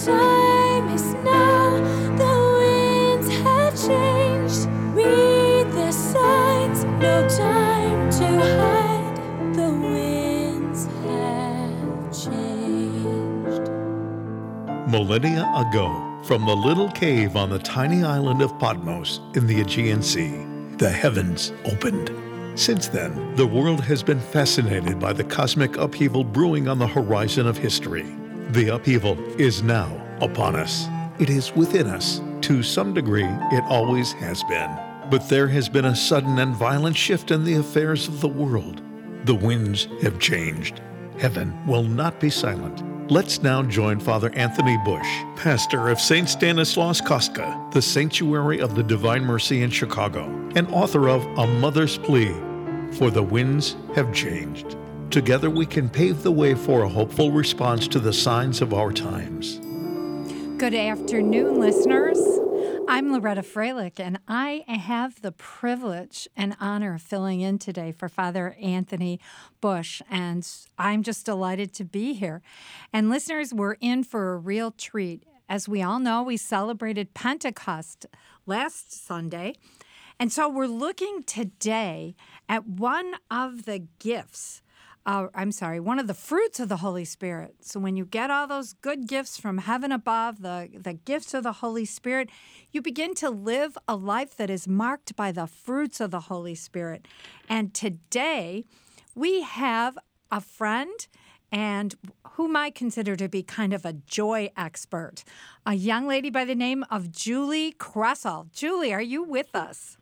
time is now, the winds have changed. Read the signs, no time to hide. The winds have changed. Millennia ago, from the little cave on the tiny island of Patmos in the Aegean Sea, the heavens opened. Since then, the world has been fascinated by the cosmic upheaval brewing on the horizon of history. The upheaval is now upon us. It is within us. To some degree, it always has been. But there has been a sudden and violent shift in the affairs of the world. The winds have changed. Heaven will not be silent. Let's now join Father Anthony Bush, pastor of St. Stanislaus Kostka, the Sanctuary of the Divine Mercy in Chicago, and author of A Mother's Plea, For the Winds Have Changed. Together we can pave the way for a hopeful response to the signs of our times. Good afternoon, listeners. I'm Loretta Freilich, and I have the privilege and honor of filling in today for Father Anthony Bush, and I'm just delighted to be here. And listeners, we're in for a real treat. As we all know, we celebrated Pentecost last Sunday, and so we're looking today at one of the gifts one of the fruits of the Holy Spirit. So when you get all those good gifts from heaven above, the gifts of the Holy Spirit, you begin to live a life that is marked by the fruits of the Holy Spirit. And today, we have a friend and whom I consider to be kind of a joy expert, a young lady by the name of Julie Kressel. Julie, are you with us?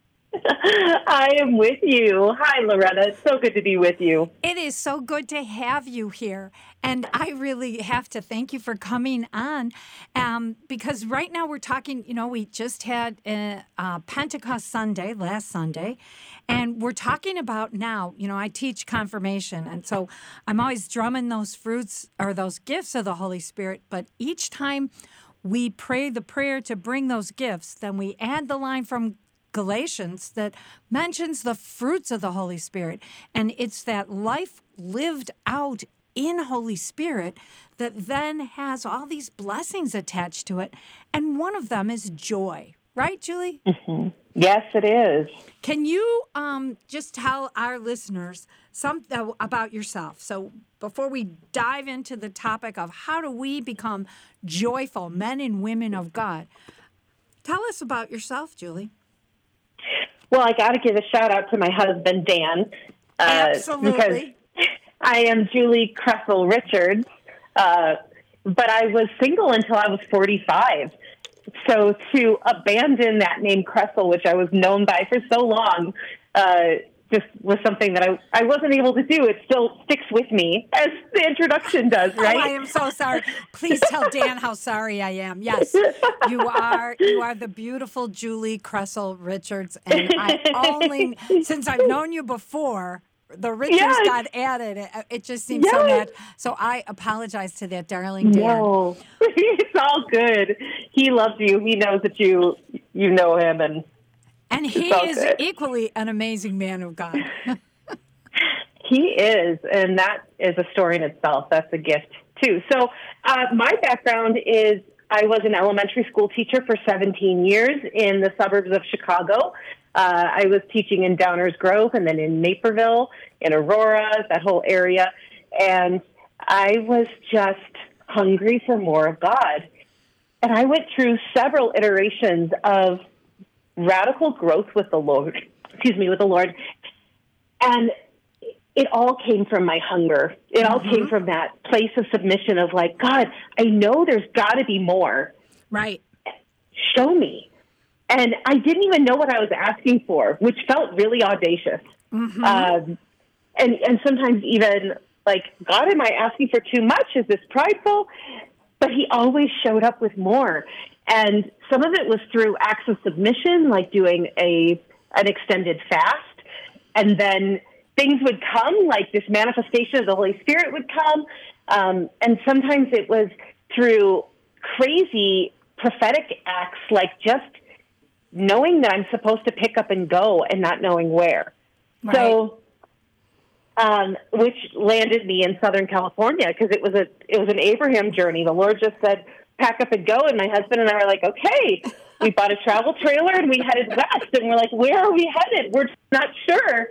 I am with you. Hi, Loretta. It's so good to be with you. It is so good to have you here. And I really have to thank you for coming on because right now we're talking, we just had Pentecost Sunday, last Sunday, and we're talking about now, I teach confirmation. And so I'm always drumming those fruits or those gifts of the Holy Spirit. But each time we pray the prayer to bring those gifts, then we add the line from Galatians that mentions the fruits of the Holy Spirit. And it's that life lived out in Holy Spirit that then has all these blessings attached to it. And one of them is joy. Right, Julie? Mm-hmm. Yes, it is. Can you just tell our listeners something about yourself? So before we dive into the topic of how do we become joyful men and women of God, tell us about yourself, Julie. Well, I got to give a shout out to my husband, Dan. Absolutely. Because I am Julie Kressel Richards, but I was single until I was 45. So to abandon that name Kressel, which I was known by for so long, just was something that I wasn't able to do. It still sticks with me, as the introduction does, right? Oh, I am so sorry. Please tell Dan how sorry I am. Yes, you are the beautiful Julie Kressel Richards, and since I've known you before, the Richards got added. It just seems so bad. So I apologize to that darling Dan. No, it's all good. He loves you. He knows that you know him, and he is equally an amazing man of God. He is, and that is a story in itself. That's a gift, too. So my background is I was an elementary school teacher for 17 years in the suburbs of Chicago. I was teaching in Downers Grove and then in Naperville, in Aurora, that whole area. And I was just hungry for more of God. And I went through several iterations of radical growth with the Lord. And it all came from my hunger. It all came from that place of submission of like, God, I know there's got to be more. Right. Show me. And I didn't even know what I was asking for, which felt really audacious. Mm-hmm. And sometimes even like, God, am I asking for too much? Is this prideful? But he always showed up with more. And some of it was through acts of submission, like doing an extended fast. And then things would come, like this manifestation of the Holy Spirit would come. And sometimes it was through crazy prophetic acts, like just knowing that I'm supposed to pick up and go and not knowing where. Right. So, which landed me in Southern California because it was an Abraham journey. The Lord just said, pack up and go. And my husband and I were like, okay, we bought a travel trailer and we headed west. And we're like, where are we headed? We're not sure.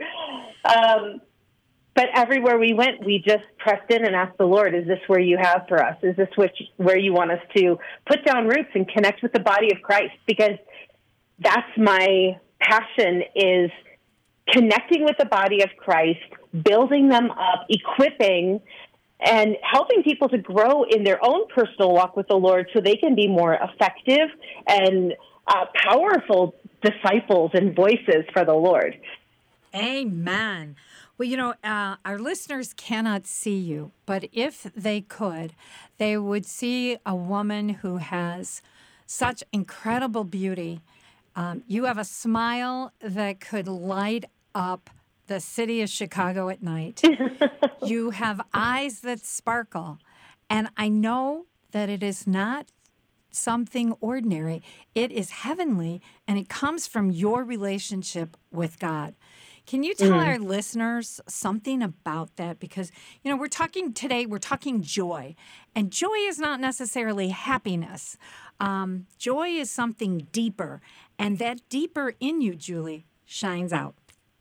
But everywhere we went, we just pressed in and asked the Lord, is this where you have for us? Is this where you want us to put down roots and connect with the body of Christ? Because that's my passion, is connecting with the body of Christ, building them up, equipping, and helping people to grow in their own personal walk with the Lord so they can be more effective and powerful disciples and voices for the Lord. Amen. Well, our listeners cannot see you, but if they could, they would see a woman who has such incredible beauty. You have a smile that could light up the city of Chicago at night. You have eyes that sparkle. And I know that it is not something ordinary. It is heavenly, and it comes from your relationship with God. Can you tell our listeners something about that? Because, we're talking joy, and joy is not necessarily happiness. Joy is something deeper, and that deeper in you, Julie, shines out.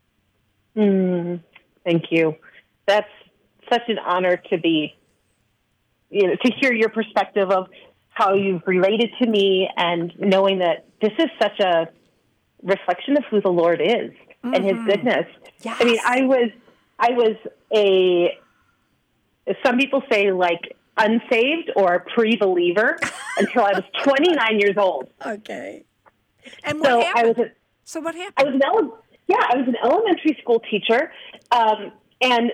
Thank you. That's such an honor to be, to hear your perspective of how you've related to me, and knowing that this is such a reflection of who the Lord is and his goodness. Yes. I mean, I was some people say like unsaved or pre-believer until I was 29 years old. Okay. And what happened? So what happened? I was an elementary school teacher, and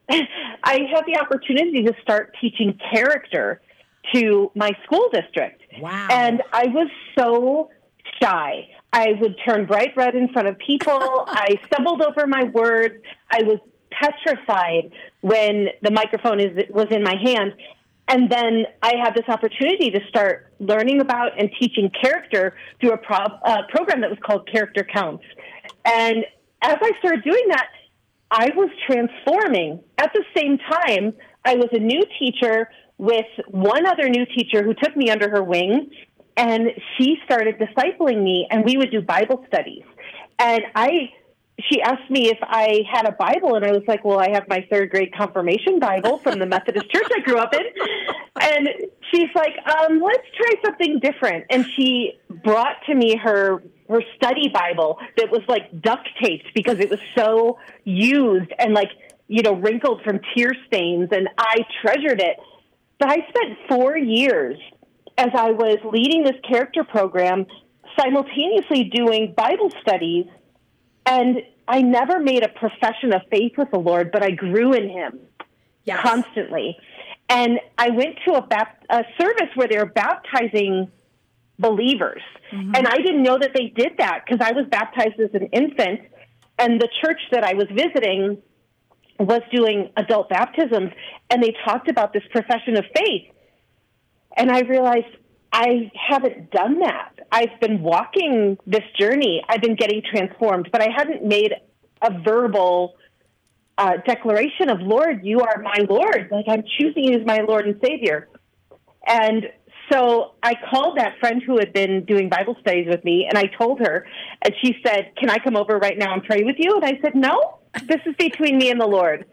I had the opportunity to start teaching character to my school district. Wow. And I was so shy. I would turn bright red in front of people. I stumbled over my words. I was petrified when the microphone was in my hand. And then I had this opportunity to start learning about and teaching character through a program that was called Character Counts. And as I started doing that, I was transforming. At the same time, I was a new teacher with one other new teacher who took me under her wing, and she started discipling me, and we would do Bible studies. And she asked me if I had a Bible, and I was like, well, I have my third grade confirmation Bible from the Methodist church I grew up in. And she's like, let's try something different. And she brought to me her study Bible that was like duct taped because it was so used and wrinkled from tear stains, and I treasured it. But I spent 4 years as I was leading this character program, simultaneously doing Bible studies, and I never made a profession of faith with the Lord, but I grew in him constantly. And I went to a service where they were baptizing believers, and I didn't know that they did that because I was baptized as an infant, and the church that I was visiting was doing adult baptisms, and they talked about this profession of faith. And I realized I haven't done that. I've been walking this journey. I've been getting transformed, but I hadn't made a verbal declaration of, Lord, you are my Lord. Like, I'm choosing you as my Lord and Savior. And so I called that friend who had been doing Bible studies with me, and I told her, and she said, can I come over right now and pray with you? And I said, no, this is between me and the Lord.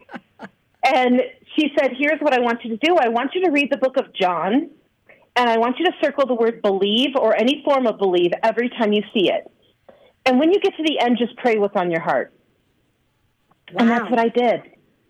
And she said, here's what I want you to do. I want you to read the book of John, and I want you to circle the word believe or any form of believe every time you see it. And when you get to the end, just pray what's on your heart. Wow. And that's what I did.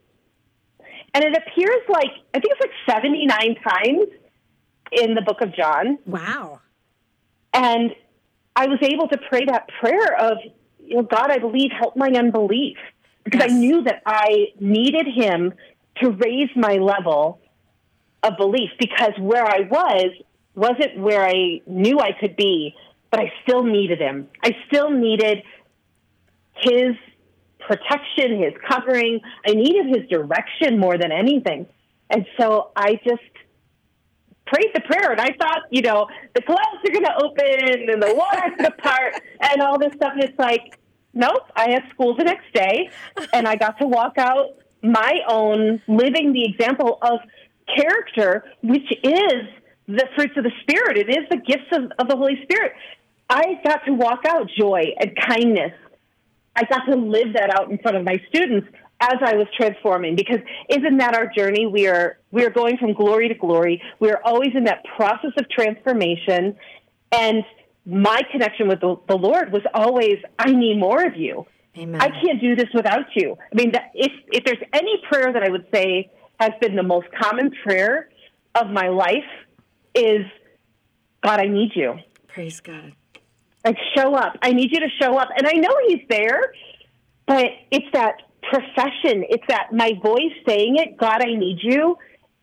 And it appears I think it's 79 times in the book of John. Wow. And I was able to pray that prayer of, God, I believe, help my unbelief. Because I knew that I needed him to raise my level of belief, because where I wasn't where I knew I could be, but I still needed him. I still needed his protection, his covering. I needed his direction more than anything. And so I just prayed the prayer, and I thought, the clouds are going to open and the water's going to part and all this stuff. And it's like, nope, I had school the next day, and I got to walk out my own, living the example of character, which is the fruits of the Spirit. It is the gifts of the Holy Spirit. I got to walk out joy and kindness. I got to live that out in front of my students as I was transforming, because isn't that our journey? We are going from glory to glory. We are always in that process of transformation. And my connection with the Lord was always, I need more of you. Amen. I can't do this without you. I mean, if there's any prayer that I would say has been the most common prayer of my life is, God, I need you. Praise God. Like, show up. I need you to show up. And I know he's there, but it's that profession. It's that my voice saying it, God, I need you.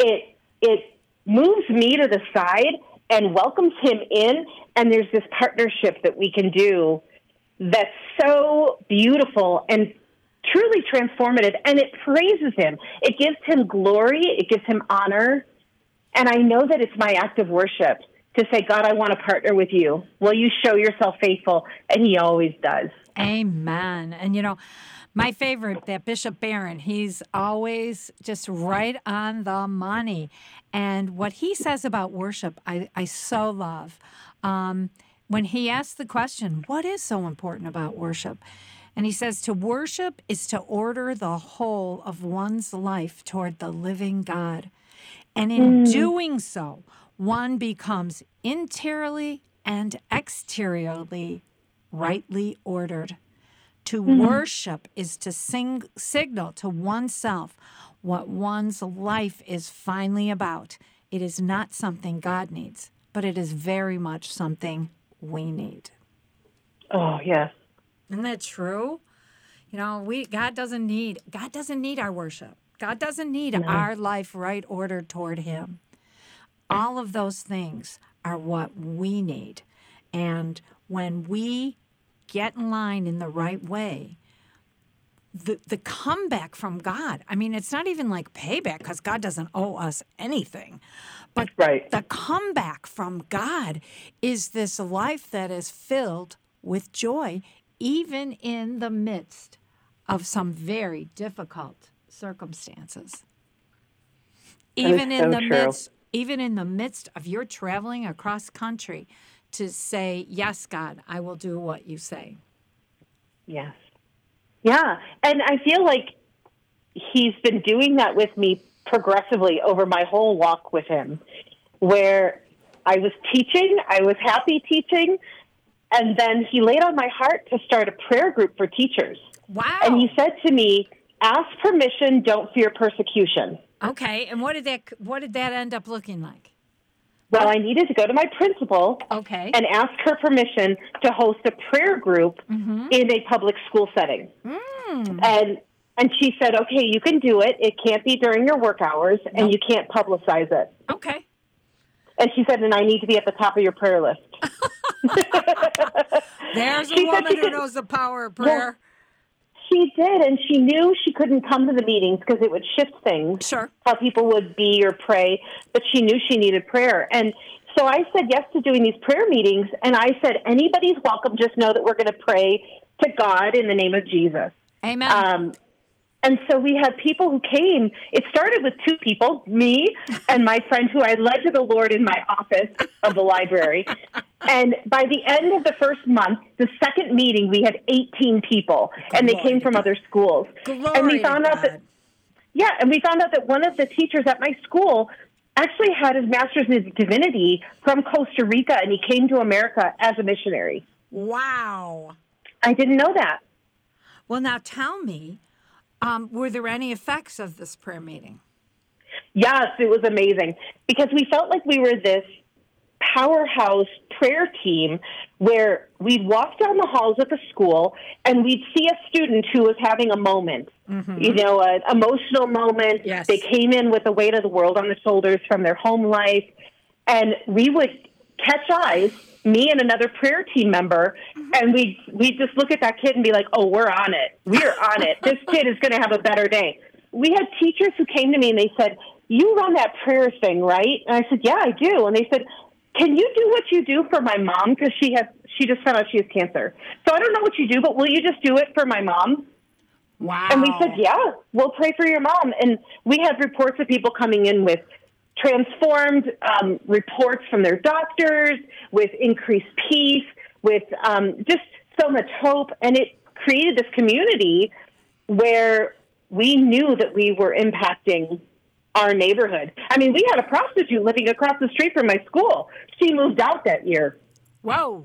It moves me to the side and welcomes him in. And there's this partnership that we can do that's so beautiful and truly transformative. And it praises him. It gives him glory. It gives him honor. And I know that it's my act of worship to say, God, I want to partner with you. Will you show yourself faithful? And he always does. Amen. And, you know, my favorite, that Bishop Barron, he's always just right on the money. And what he says about worship, I so love. When he asks the question, what is so important about worship? And he says, to worship is to order the whole of one's life toward the living God. And in doing so, one becomes interiorly and exteriorly rightly ordered. To worship is to signal to oneself what one's life is finally about. It is not something God needs, but it is very much something we need. Oh, yes. Isn't that true? You know, God doesn't need our worship. God doesn't need our life right ordered toward him. All of those things are what we need. And when we get in line in the right way, the comeback from God, I mean, it's not even like payback because God doesn't owe us anything. But the comeback from God is this life that is filled with joy, even in the midst of some very difficult circumstances. Even in the midst of your traveling across country, to say, yes, God, I will do what you say. Yes. Yeah. And I feel like he's been doing that with me progressively over my whole walk with him, where I was teaching, I was happy teaching, and then he laid on my heart to start a prayer group for teachers. Wow. And he said to me, ask permission, don't fear persecution. Okay. And what did that end up looking like? Well, I needed to go to my principal and ask her permission to host a prayer group in a public school setting. And she said, okay, you can do it. It can't be during your work hours, and you can't publicize it. Okay. And she said, and I need to be at the top of your prayer list. There's a woman who knows the power of prayer. She did, and she knew she couldn't come to the meetings because it would shift things, how people would be or pray, but she knew she needed prayer. And so I said yes to doing these prayer meetings, and I said, anybody's welcome, just know that we're going to pray to God in the name of Jesus. Amen. And so we had people who came. It started with two people, me and my friend who I led to the Lord in my office of the library. And by the end of the first month, the second meeting, we had 18 people, and they came from other schools. And we found out that one of the teachers at my school actually had his master's in divinity from Costa Rica, and he came to America as a missionary. Wow. I didn't know that. Well, now tell me, were there any effects of this prayer meeting? Yes, it was amazing, because we felt like we were this powerhouse prayer team where we'd walk down the halls of the school and we'd see a student who was having a moment, you know, an emotional moment. Yes. They came in with the weight of the world on their shoulders from their home life, and we would catch eyes, me and another prayer team member, and we'd just look at that kid and be like, oh, we're on it. We're on it. This kid is going to have a better day. We had teachers who came to me and they said, you run that prayer thing, right? And I said, yeah, I do. And they said, can you do what you do for my mom? Because she just found out she has cancer. So I don't know what you do, but will you just do it for my mom? Wow. And we said, yeah, we'll pray for your mom. And we had reports of people coming in with transformed reports from their doctors, with increased peace, with just so much hope. And it created this community where we knew that we were impacting our neighborhood. I mean, we had a prostitute living across the street from my school. She moved out that year. Whoa.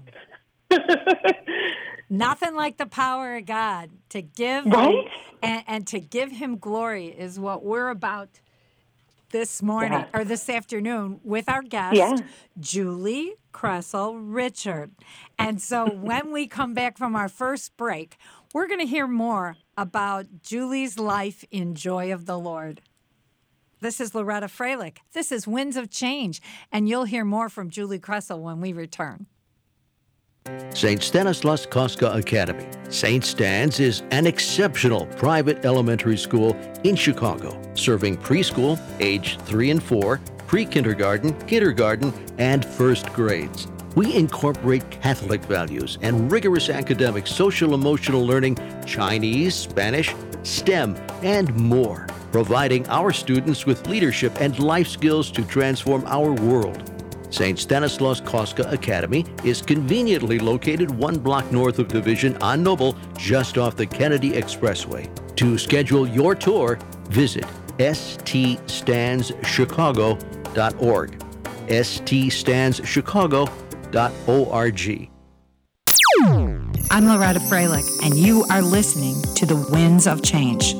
Nothing like the power of God to give right? and to give him glory is what we're about this morning or this afternoon with our guest, Julie Kressel Richard. And so when we come back from our first break, we're going to hear more about Julie's life in joy of the Lord. This is Loretta Freilich. This is Winds of Change, and you'll hear more from Julie Kressel when we return. St. Stanislaus Kostka Academy. St. Stan's is an exceptional private elementary school in Chicago, serving preschool, age 3 and 4, pre-kindergarten, kindergarten, and first grades. We incorporate Catholic values and rigorous academic social-emotional learning, Chinese, Spanish, STEM, and more, providing our students with leadership and life skills to transform our world. St. Stanislaus Kostka Academy is conveniently located 1 block north of Division on Noble, just off the Kennedy Expressway. To schedule your tour, visit ststanschicago.org. ststanschicago.org. I'm Loretta Freilich, and you are listening to The Winds of Change.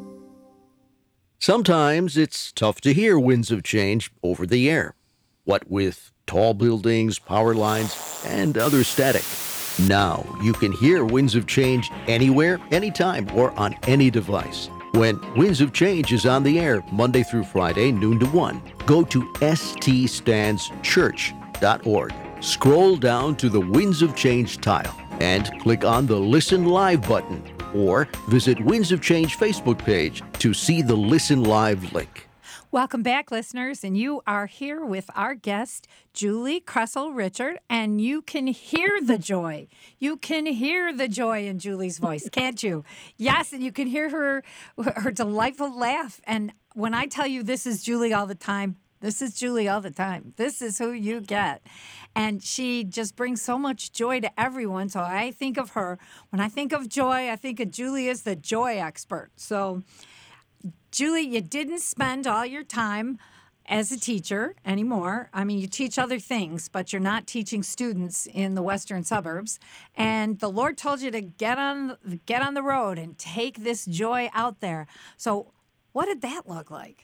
Sometimes it's tough to hear winds of change over the air. What with tall buildings, power lines, and other static. Now you can hear Winds of Change anywhere, anytime, or on any device. When Winds of Change is on the air Monday through Friday, noon to 1, go to ststandschurch.org. Scroll down to the Winds of Change tile and click on the Listen Live button, or visit Winds of Change Facebook page to see the Listen Live link. Welcome back, listeners, and you are here with our guest, Julie Kressel Richard, and you can hear the joy. You can hear the joy in Julie's voice, can't you? Yes, and you can hear her delightful laugh. And when I tell you this is Julie all the time, this is Julie all the time. This is who you get. And she just brings so much joy to everyone. So I think of her. When I think of joy, I think of Julie as the joy expert. So Julie, you didn't spend all your time as a teacher anymore. I mean, you teach other things, but you're not teaching students in the western suburbs. And the Lord told you to get on the road and take this joy out there. So what did that look like?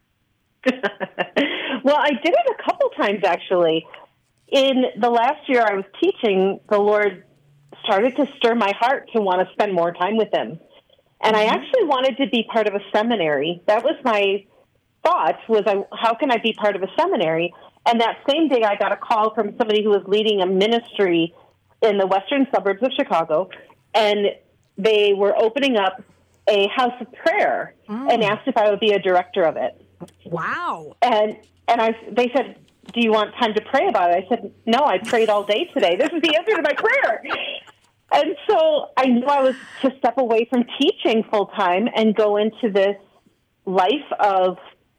Well, I did it a couple times, actually. In the last year I was teaching, the Lord started to stir my heart to want to spend more time with him. And I actually wanted to be part of a seminary. That was my thought, how can I be part of a seminary? And that same day, I got a call from somebody who was leading a ministry in the western suburbs of Chicago, and they were opening up a house of prayer and asked if I would be a director of it. Wow. And they said, do you want time to pray about it? I said, no, I prayed all day today. This is the answer to my prayer. And so I knew I was to step away from teaching full-time and go into this life of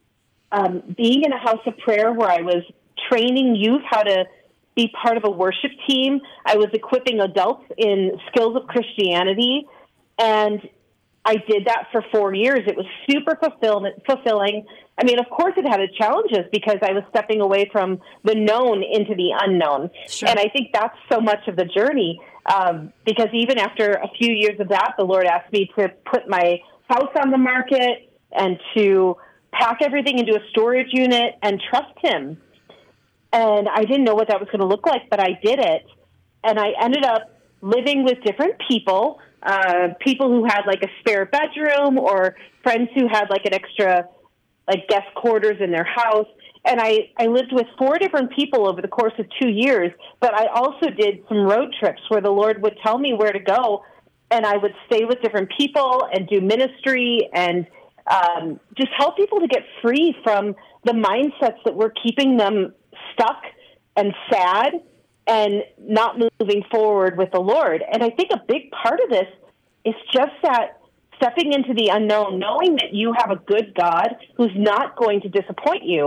being in a house of prayer where I was training youth how to be part of a worship team. I was equipping adults in skills of Christianity, and I did that for 4 years. It was super fulfilling. I mean, of course it had its challenges because I was stepping away from the known into the unknown. Sure. And I think that's so much of the journey. Because even after a few years of that, the Lord asked me to put my house on the market and to pack everything into a storage unit and trust him. And I didn't know what that was going to look like, but I did it. And I ended up living with different people, people who had like a spare bedroom or friends who had like an extra like guest quarters in their house. And I lived with 4 different people over the course of 2 years, but I also did some road trips where the Lord would tell me where to go, and I would stay with different people and do ministry and just help people to get free from the mindsets that were keeping them stuck and sad and not moving forward with the Lord. And I think a big part of this is just that stepping into the unknown, knowing that you have a good God who's not going to disappoint you.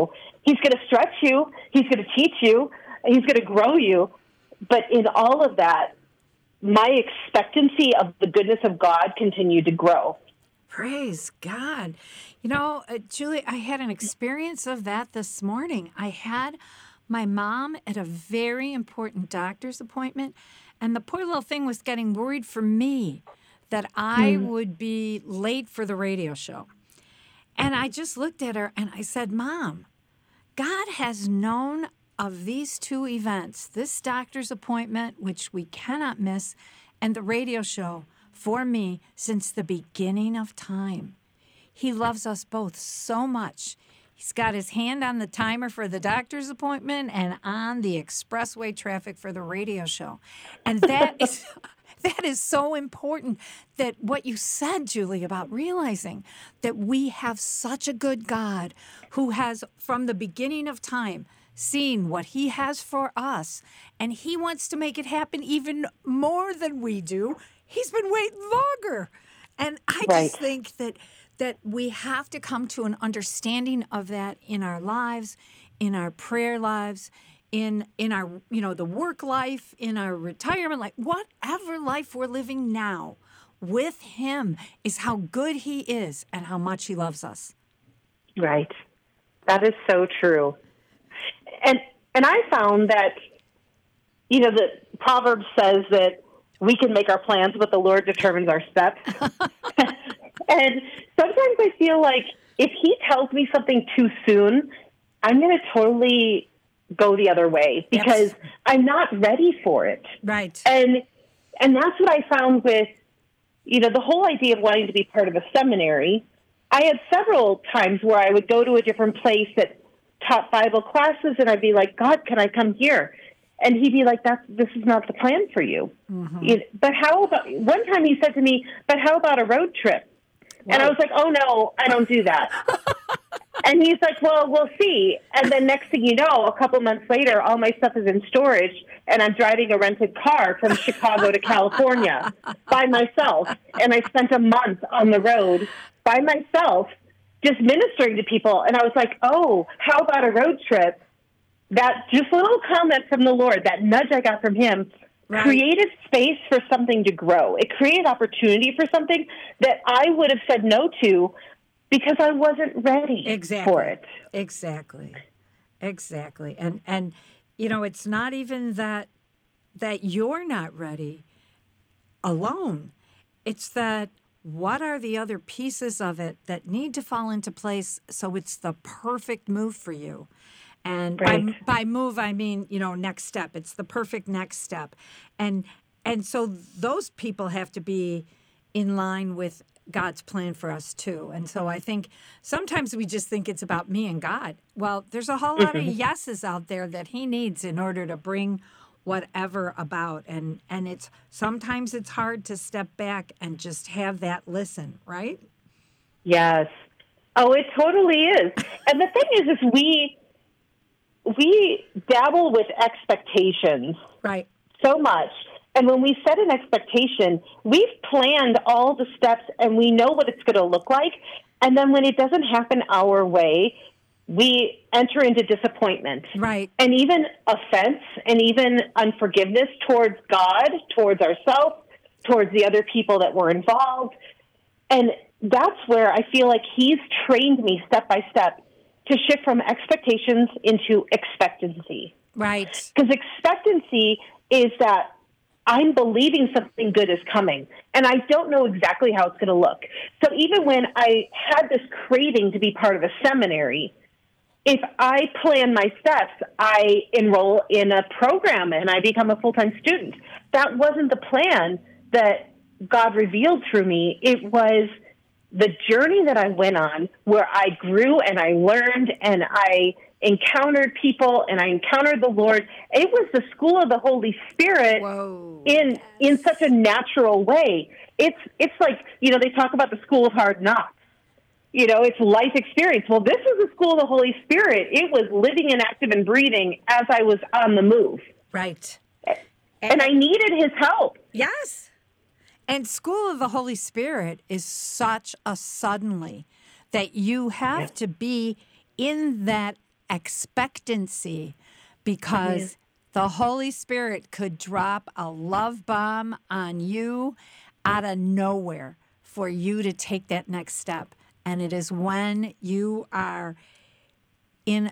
He's going to stretch you. He's going to teach you. He's going to grow you. But in all of that, my expectancy of the goodness of God continued to grow. Praise God. You know, Julie, I had an experience of that this morning. I had my mom at a very important doctor's appointment, and the poor little thing was getting worried for me that I would be late for the radio show. And I just looked at her and I said, Mom, God has known of these two events, this doctor's appointment, which we cannot miss, and the radio show for me since the beginning of time. He loves us both so much. He's got his hand on the timer for the doctor's appointment and on the expressway traffic for the radio show. And that is so important, that what you said, Julie, about realizing that we have such a good God who has, from the beginning of time, seen what he has for us, and he wants to make it happen even more than we do. He's been waiting longer. And I just think that we have to come to an understanding of that in our lives, in our prayer lives, in our, the work life, in our retirement life, whatever life we're living now, with him is how good he is and how much he loves us. Right. That is so true. And I found that, the Proverbs says that we can make our plans, but the Lord determines our steps. And sometimes I feel like if he tells me something too soon, I'm going to totally go the other way because I'm not ready for it. Right. And that's what I found with, the whole idea of wanting to be part of a seminary. I had several times where I would go to a different place that taught Bible classes, and I'd be like, God, can I come here? And he'd be like, this is not the plan for you. Mm-hmm. But how about, one time he said to me, but how about a road trip? Whoa. And I was like, oh, no, I don't do that. And he's like, well, we'll see. And then next thing you know, a couple months later, all my stuff is in storage, and I'm driving a rented car from Chicago to California by myself. And I spent a month on the road by myself just ministering to people. And I was like, oh, how about a road trip? That just little comment from the Lord, that nudge I got from him, created space for something to grow. It created opportunity for something that I would have said no to because I wasn't ready for it. Exactly. And it's not even that you're not ready alone. It's that what are the other pieces of it that need to fall into place so it's the perfect move for you? And by move, I mean, next step. It's the perfect next step. And so those people have to be in line with God's plan for us, too. And so I think sometimes we just think it's about me and God. Well, there's a whole lot of yeses out there that he needs in order to bring whatever about. And sometimes it's hard to step back and just have that listen, right? Yes. Oh, it totally is. And the thing is we dabble with expectations so much. And when we set an expectation, we've planned all the steps and we know what it's going to look like. And then when it doesn't happen our way, we enter into disappointment. Right. And even offense and even unforgiveness towards God, towards ourselves, towards the other people that were involved. And that's where I feel like he's trained me step by step to shift from expectations into expectancy. Right. Because expectancy is that I'm believing something good is coming, and I don't know exactly how it's going to look. So even when I had this craving to be part of a seminary, if I plan my steps, I enroll in a program and I become a full-time student. That wasn't the plan that God revealed through me. It was the journey that I went on where I grew and I learned and I encountered people and I encountered the Lord. It was the school of the Holy Spirit in such a natural way. It's like, they talk about the school of hard knocks. It's life experience. Well, this is the school of the Holy Spirit. It was living and active and breathing as I was on the move. Right. And I needed his help. Yes. And School of the Holy Spirit is such a suddenly that you have to be in that expectancy, because the Holy Spirit could drop a love bomb on you out of nowhere for you to take that next step. And it is when you are in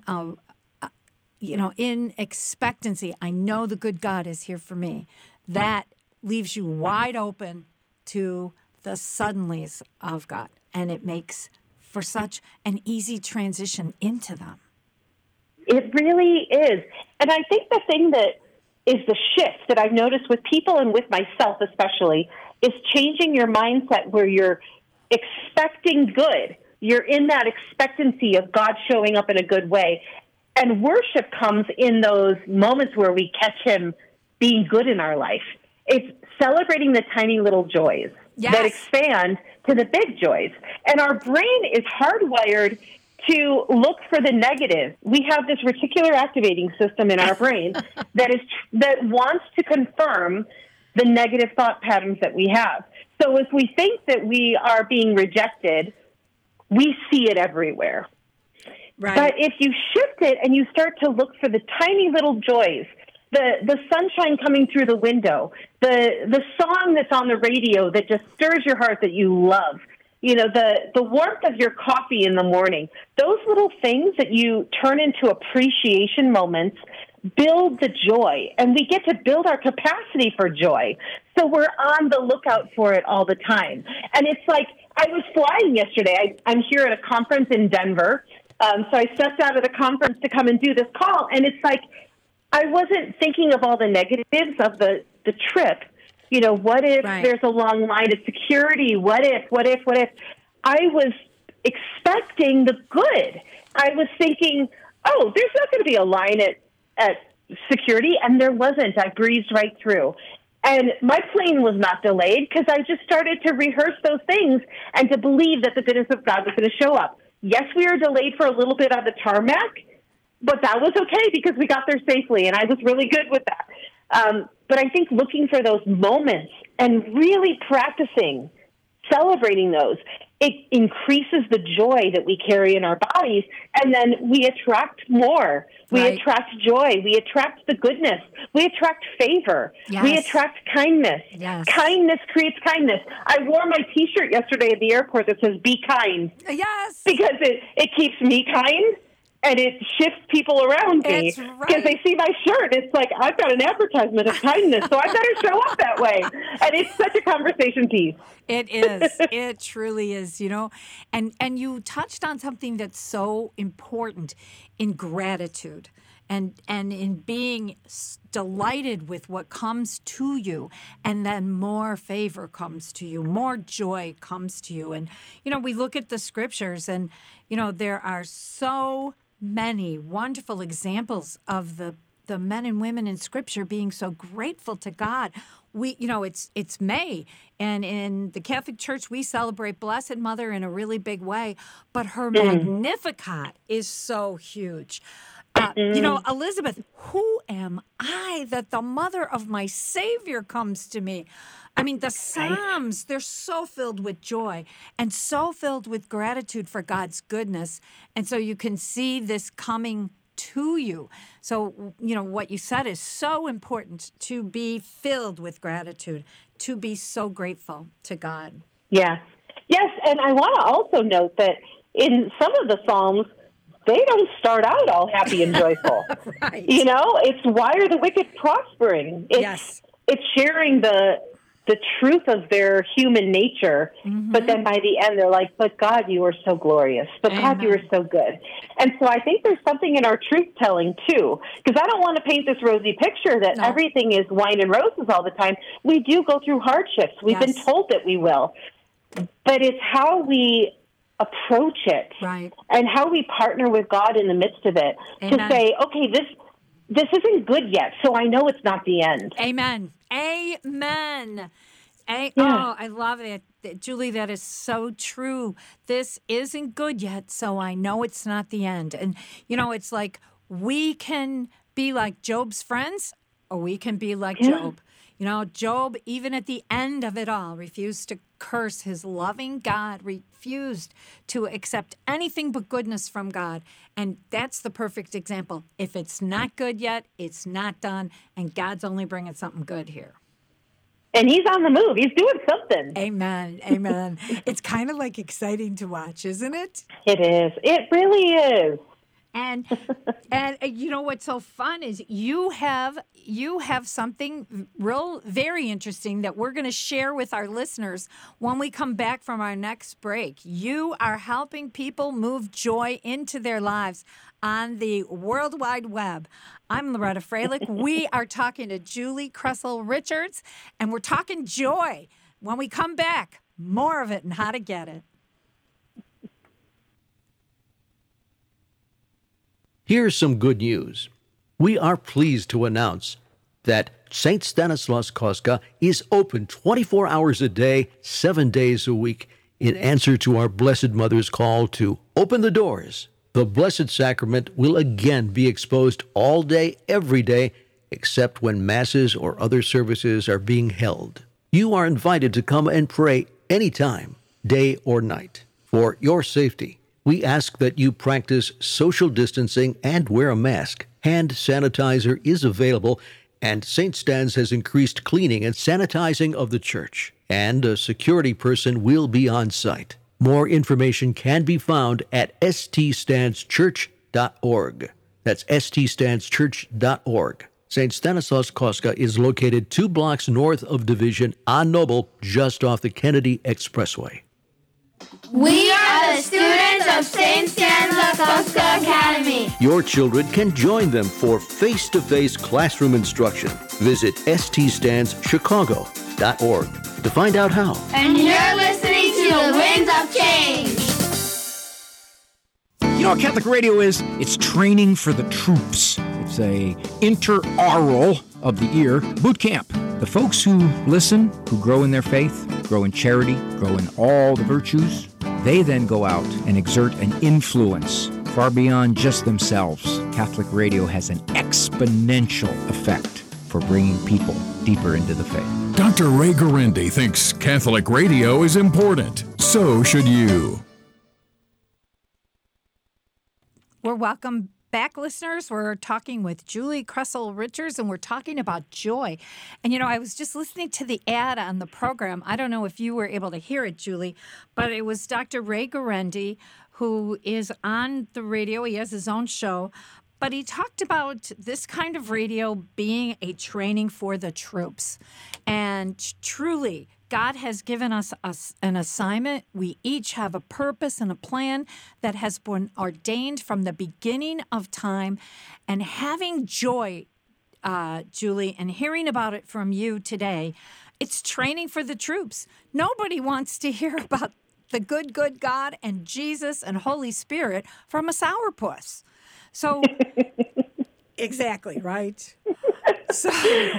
in expectancy, I know the good God is here for me, that leaves you wide open to the suddenlies of God. And it makes for such an easy transition into them. It really is. And I think the thing that is the shift that I've noticed with people and with myself especially is changing your mindset where you're expecting good. You're in that expectancy of God showing up in a good way. And worship comes in those moments where we catch him being good in our life. It's celebrating the tiny little joys that expand to the big joys. And our brain is hardwired to look for the negative. We have this reticular activating system in our brain that wants to confirm the negative thought patterns that we have. So if we think that we are being rejected, we see it everywhere. Right. But if you shift it and you start to look for the tiny little joys, the sunshine coming through the window, the song that's on the radio that just stirs your heart that you love, the warmth of your coffee in the morning, those little things that you turn into appreciation moments build the joy, and we get to build our capacity for joy. So we're on the lookout for it all the time. And it's like, I was flying yesterday. I'm here at a conference in Denver. So I stepped out of the conference to come and do this call. And it's like, I wasn't thinking of all the negatives of the trip. What if there's a long line of security? What if? I was expecting the good. I was thinking, oh, there's not going to be a line at security. And there wasn't. I breezed right through. And my plane was not delayed because I just started to rehearse those things and to believe that the goodness of God was going to show up. Yes, we were delayed for a little bit on the tarmac, but that was okay because we got there safely, and I was really good with that. But I think looking for those moments and really practicing, celebrating those, it increases the joy that we carry in our bodies, and then we attract more. We attract joy. We attract the goodness. We attract favor. Yes. We attract kindness. Yes. Kindness creates kindness. I wore my T-shirt yesterday at the airport that says, "Be kind." Yes. Because it keeps me kind, and it shifts people around me. Because they see my shirt. It's like, I've got an advertisement of kindness, so I better show up that way. And it's such a conversation piece. It is. It truly is, And you touched on something that's so important in gratitude and in being delighted with what comes to you, and then more favor comes to you, more joy comes to you. And, we look at the scriptures and, there are so many wonderful examples of the men and women in Scripture being so grateful to God. It's May, and in the Catholic Church, we celebrate Blessed Mother in a really big way, but her Magnificat is so huge. Elizabeth, who am I that the mother of my Savior comes to me? I mean, the Psalms, they're so filled with joy and so filled with gratitude for God's goodness. And so you can see this coming to you. So, what you said is so important, to be filled with gratitude, to be so grateful to God. Yeah. Yes, and I want to also note that in some of the Psalms, they don't start out all happy and joyful. Right. It's why are the wicked prospering? It's sharing the truth of their human nature, but then by the end they're like, but God, you are so glorious. But Amen. God, you are so good. And so I think there's something in our truth-telling, too, because I don't want to paint this rosy picture that everything is wine and roses all the time. We do go through hardships. We've been told that we will. But it's how we approach it and how we partner with God in the midst of it. Amen. To say, okay, this isn't good yet, so I know it's not the end. Amen. Amen. Oh, I love it. Julie, that is so true. This isn't good yet, so I know it's not the end. And, it's like we can be like Job's friends or we can be like Job. You know, Job, even at the end of it all, refused to curse his loving God, refused to accept anything but goodness from God. And that's the perfect example. If it's not good yet, it's not done, and God's only bringing something good here. And he's on the move. He's doing something. Amen. Amen. It's kind of like exciting to watch, isn't it? It is. It really is. And you know what's so fun is you have something very interesting that we're going to share with our listeners when we come back from our next break. You are helping people move joy into their lives on the World Wide Web. I'm Loretta Freilich. We are talking to Julie Kressel Richards, and we're talking joy. When we come back, more of it and how to get it. Here's some good news. We are pleased to announce that St. Stanislaus Kostka is open 24 hours a day, 7 days a week, in answer to our Blessed Mother's call to open the doors. The Blessed Sacrament will again be exposed all day, every day, except when masses or other services are being held. You are invited to come and pray anytime, day or night. For your safety, we ask that you practice social distancing and wear a mask. Hand sanitizer is available, and St. Stan's has increased cleaning and sanitizing of the church, and a security person will be on site. More information can be found at ststanschurch.org. That's ststanschurch.org. St. Stanislaus Kostka is located 2 blocks north of Division on Noble, just off the Kennedy Expressway. We are the students of St. Stanislaus Kostka Academy. Your children can join them for face-to-face classroom instruction. Visit ststanschurch.org to find out how. And you're listening to the Winds of Change. You know what Catholic radio is? It's training for the troops. It's a interaural of the ear boot camp. The folks who listen, who grow in their faith, grow in charity, grow in all the virtues, they then go out and exert an influence far beyond just themselves. Catholic radio has an exponential effect for bringing people deeper into the faith. Dr. Ray Guarendi thinks Catholic radio is important. So should you. We're welcome back, listeners. We're talking with Julie Kressel Richards, and we're talking about joy. And, you know, I was just listening to the ad on the program. I don't know if you were able to hear it, Julie, but it was Dr. Ray Guarendi, who is on the radio. He has his own show. But he talked about this kind of radio being a training for the troops. And truly, God has given us an assignment. We each have a purpose and a plan that has been ordained from the beginning of time. And having joy, Julie, and hearing about it from you today, it's training for the troops. Nobody wants to hear about the good God and Jesus and Holy Spirit from a sourpuss. So, exactly, right? So...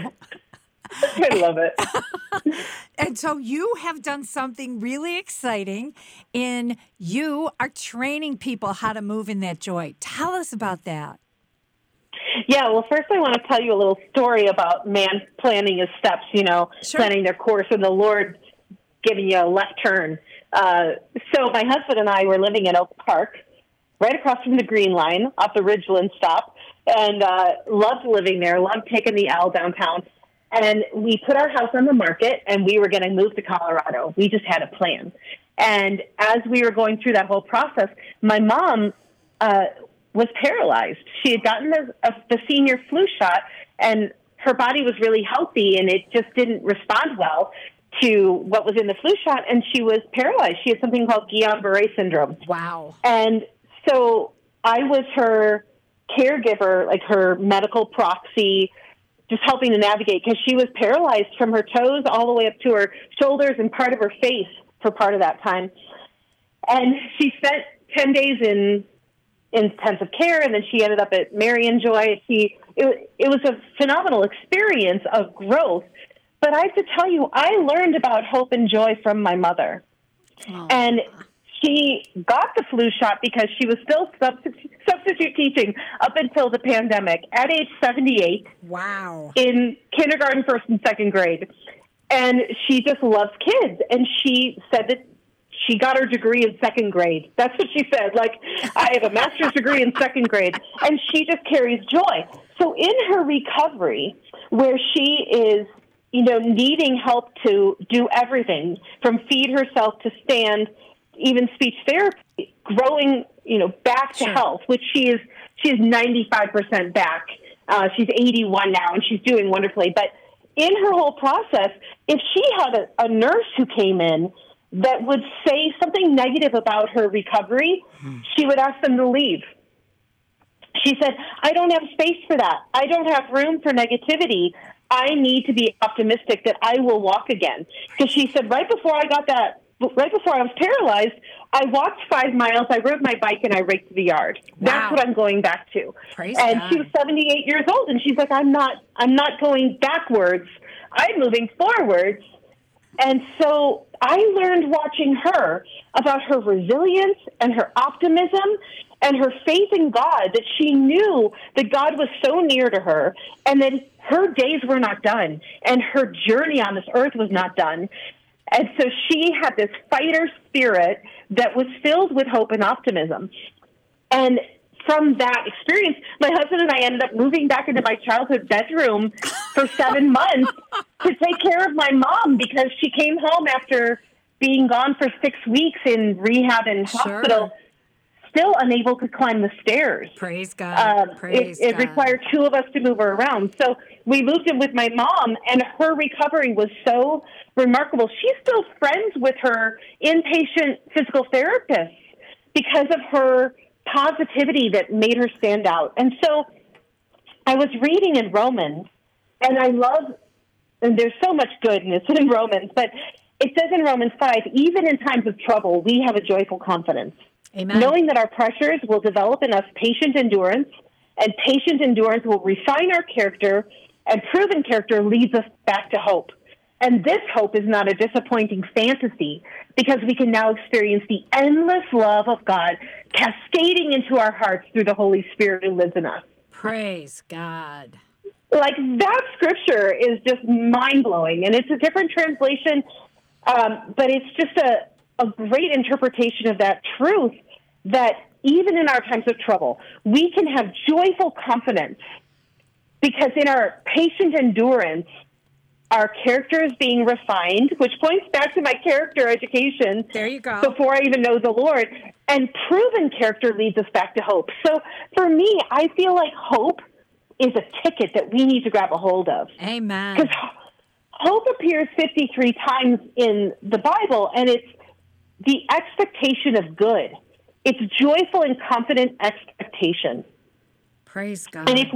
I love it. And so you have done something really exciting in you are training people how to move in that joy. Tell us about that. Yeah, well, first I want to tell you a little story about man planning his steps, Sure. planning their course, and the Lord giving you a left turn. So my husband and I were living in Oak Park, right across from the Green Line, off the Ridgeland stop, and loved living there, loved taking the L downtown. And we put our house on the market, and we were going to move to Colorado. We just had a plan. And as we were going through that whole process, my mom was paralyzed. She had gotten the senior flu shot, and her body was really healthy, and it just didn't respond well to what was in the flu shot, and she was paralyzed. She had something called Guillain-Barré syndrome. Wow. And so I was her caregiver, like her medical proxy, just helping to navigate, because she was paralyzed from her toes all the way up to her shoulders and part of her face for part of that time. And she spent 10 days in intensive care, and then she ended up at Marion Joy. It was a phenomenal experience of growth. But I have to tell you, I learned about hope and joy from my mother. Oh. And She got the flu shot because she was still substitute teaching up until the pandemic at age 78. Wow. In kindergarten, first and second grade. And she just loves kids. And she said that she got her degree in second grade. That's what she said. Like, I have a master's degree in second grade. And she just carries joy. So in her recovery, where she is, needing help to do everything from feed herself to stand, even speech therapy, growing, back to health, which she is 95% back. She's 81 now, and she's doing wonderfully. But in her whole process, if she had a nurse who came in that would say something negative about her recovery, she would ask them to leave. She said, I don't have space for that. I don't have room for negativity. I need to be optimistic that I will walk again. Because she said, right before I was paralyzed, I walked 5 miles, I rode my bike, and I raked the yard. Wow. That's what I'm going back to. Praise and God. She was 78 years old, and she's like, I'm not going backwards. I'm moving forwards. And so I learned watching her about her resilience and her optimism and her faith in God, that she knew that God was so near to her and that her days were not done and her journey on this earth was not done. And so she had this fighter spirit that was filled with hope and optimism. And from that experience, my husband and I ended up moving back into my childhood bedroom for 7 months to take care of my mom, because she came home after being gone for 6 weeks in rehab and hospital, still unable to climb the stairs. Praise God. It required 2 of us to move her around. So we moved in with my mom, and her recovery was so remarkable. She's still friends with her inpatient physical therapist because of her positivity that made her stand out. And so I was reading in Romans, and and there's so much goodness in Romans, but it says in Romans 5, even in times of trouble, we have a joyful confidence. Amen. Knowing that our pressures will develop in us patient endurance, and patient endurance will refine our character, and proven character leads us back to hope. And this hope is not a disappointing fantasy, because we can now experience the endless love of God cascading into our hearts through the Holy Spirit who lives in us. Praise God. Like, that scripture is just mind-blowing, and it's a different translation, but it's just a great interpretation of that truth, that even in our times of trouble, we can have joyful confidence, because in our patient endurance, our character is being refined, which points back to my character education. There you go. Before I even know the Lord. And proven character leads us back to hope. So for me, I feel like hope is a ticket that we need to grab a hold of. Amen. Because hope appears 53 times in the Bible, and it's the expectation of good. It's joyful and confident expectation. Praise God. And if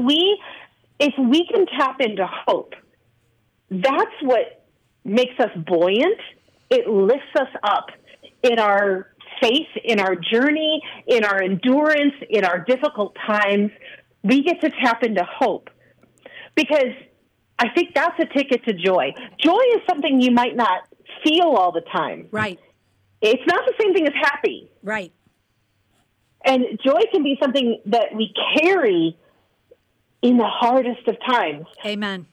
we can tap into hope, that's what makes us buoyant. It lifts us up in our faith, in our journey, in our endurance, in our difficult times. We get to tap into hope, because I think that's a ticket to joy. Joy is something you might not feel all the time. Right. It's not the same thing as happy. Right. And joy can be something that we carry in the hardest of times. Amen.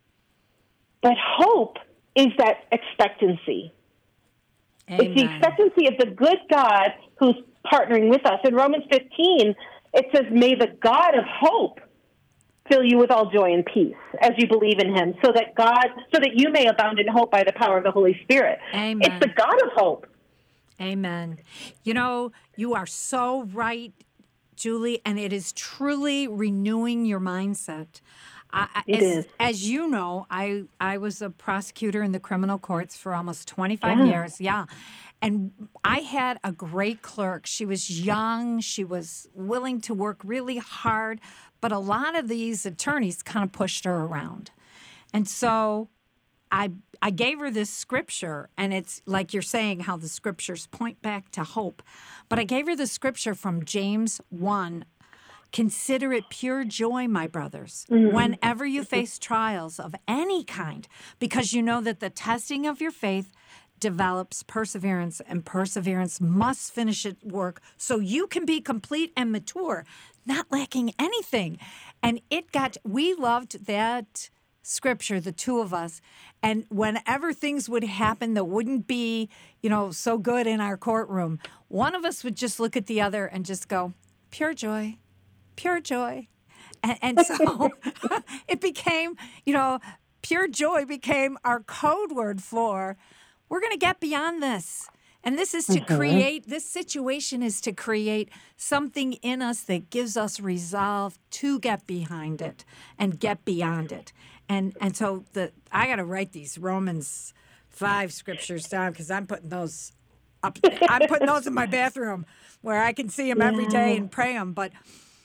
But hope is that expectancy. Amen. It's the expectancy of the good God who's partnering with us. In Romans 15, it says, may the God of hope fill you with all joy and peace as you believe in him, so that you may abound in hope by the power of the Holy Spirit. Amen. It's the God of hope. Amen. You are so right, Julie, and it is truly renewing your mindset. It is. As you know, I was a prosecutor in the criminal courts for almost 25 years. Yeah. And I had a great clerk. She was young. She was willing to work really hard. But a lot of these attorneys kind of pushed her around. And so I gave her this scripture, and it's like you're saying how the scriptures point back to hope. But I gave her the scripture from James 1. Consider it pure joy, my brothers, whenever you face trials of any kind, because you know that the testing of your faith develops perseverance, and perseverance must finish its work so you can be complete and mature, not lacking anything. And we loved that scripture, the two of us. And whenever things would happen that wouldn't be, so good in our courtroom, one of us would just look at the other and just go, pure joy, pure joy. And so it became, pure joy became our code word for, we're going to get beyond this. And this is to create, this situation is to create something in us that gives us resolve to get behind it and get beyond it. And so I got to write these Romans 5 scriptures down because I'm putting those up. I'm putting those in my bathroom where I can see them every day and pray them. But,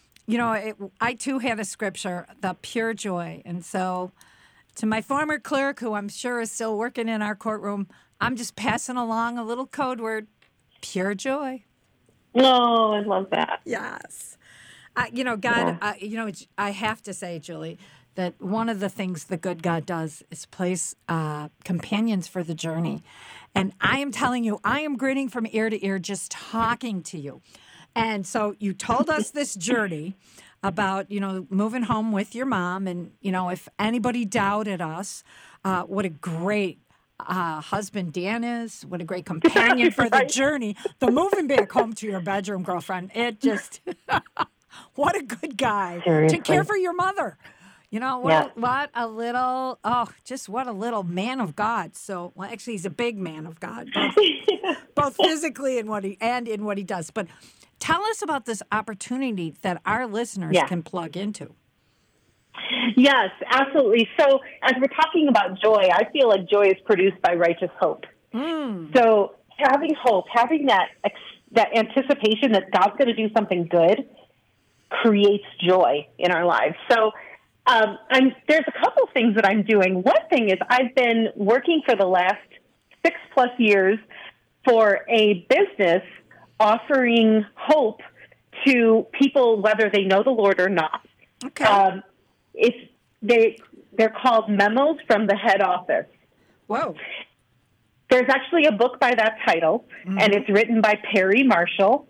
I too had a scripture, the pure joy. And so to my former clerk, who I'm sure is still working in our courtroom, I'm just passing along a little code word, pure joy. Oh, I love that. Yes. God, I have to say, Julie, that one of the things the good God does is place companions for the journey. And I am telling you, I am grinning from ear to ear just talking to you. And so you told us this journey about, moving home with your mom. And, if anybody doubted us, what a great husband Dan is, what a great companion for the journey. The moving back home to your bedroom, girlfriend, it just, what a good guy. Seriously. To care for your mother. What a little man of God. So, well, actually, he's a big man of God, both physically and in what he does. But tell us about this opportunity that our listeners can plug into. Yes, absolutely. So as we're talking about joy, I feel like joy is produced by righteous hope. So having hope, having that anticipation that God's going to do something good creates joy in our lives. So there's a couple of things that I'm doing. One thing is I've been working for the last 6+ years for a business offering hope to people, whether they know the Lord or not. Okay. They're called Memos from the Head Office. Whoa. There's actually a book by that title, and it's written by Perry Marshall,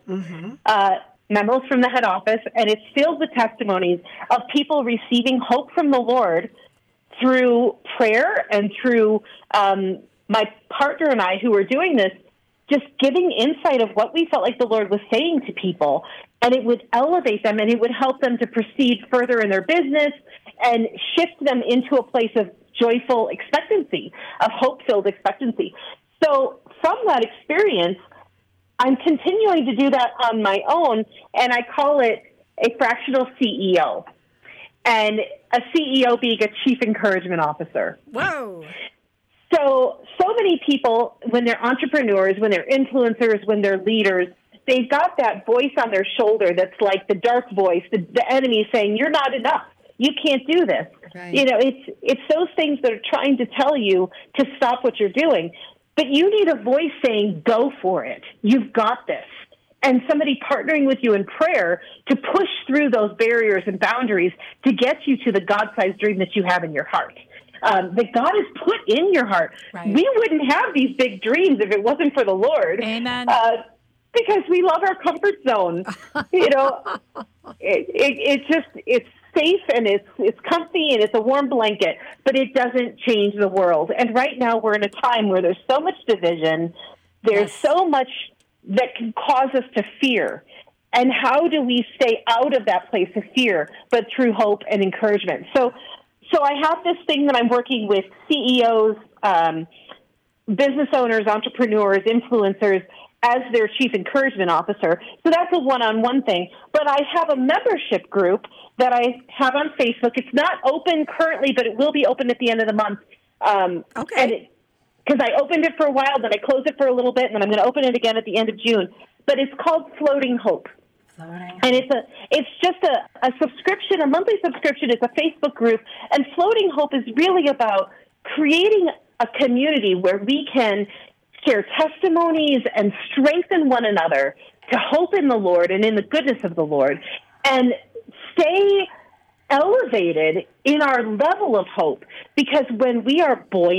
Memos from the Head Office, and it's filled with testimonies of people receiving hope from the Lord through prayer and through my partner and I who were doing this, just giving insight of what we felt like the Lord was saying to people, and it would elevate them and it would help them to proceed further in their business and shift them into a place of joyful expectancy, of hope-filled expectancy. So from that experience, I'm continuing to do that on my own, and I call it a fractional CEO, and a CEO being a Chief Encouragement Officer. Whoa. So many people, when they're entrepreneurs, when they're influencers, when they're leaders, they've got that voice on their shoulder that's like the dark voice, the enemy saying, you're not enough. You can't do this. Right. It's those things that are trying to tell you to stop what you're doing. But you need a voice saying, go for it. You've got this. And somebody partnering with you in prayer to push through those barriers and boundaries to get you to the God-sized dream that you have in your heart. That God has put in your heart. Right. We wouldn't have these big dreams if it wasn't for the Lord. Amen. Because we love our comfort zone. It's safe and it's comfy and it's a warm blanket, but it doesn't change the world. And right now we're in a time where there's so much division. There's so much that can cause us to fear. And how do we stay out of that place of fear, but through hope and encouragement? So I have this thing that I'm working with CEOs, business owners, entrepreneurs, influencers as their Chief Encouragement Officer. So that's a one-on-one thing. But I have a membership group that I have on Facebook. It's not open currently, but it will be open at the end of the month. Okay. Because I opened it for a while, then I closed it for a little bit, and then I'm going to open it again at the end of June. But it's called Floating Hope. And it's just a subscription, a monthly subscription. It's a Facebook group. And Floating Hope is really about creating a community where we can share testimonies and strengthen one another to hope in the Lord and in the goodness of the Lord and stay elevated in our level of hope. Because when we are buoyant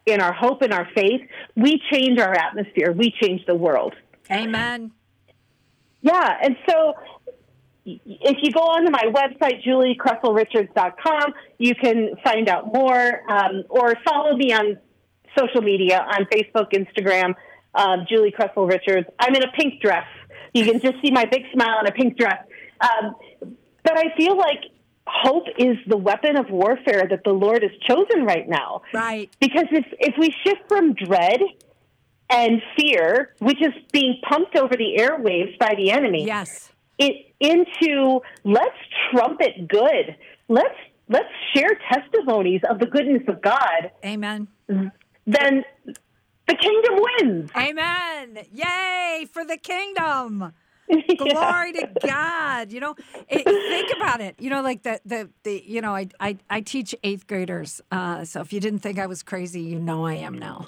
in our hope and our faith, we change our atmosphere. We change the world. Amen. Yeah, and so if you go onto my website, juliecresselrichards.com, you can find out more, or follow me on social media, on Facebook, Instagram, Julie Cressel Richards. I'm in a pink dress. You can just see my big smile in a pink dress. But I feel like hope is the weapon of warfare that the Lord has chosen right now. Right. Because if we shift from dread and fear, which is being pumped over the airwaves by the enemy, yes, into let's trumpet good. Let's share testimonies of the goodness of God. Amen. Then the kingdom wins. Amen. Yay for the kingdom. Glory to God. Think about it. Like I teach 8th graders. So if you didn't think I was crazy, I am now.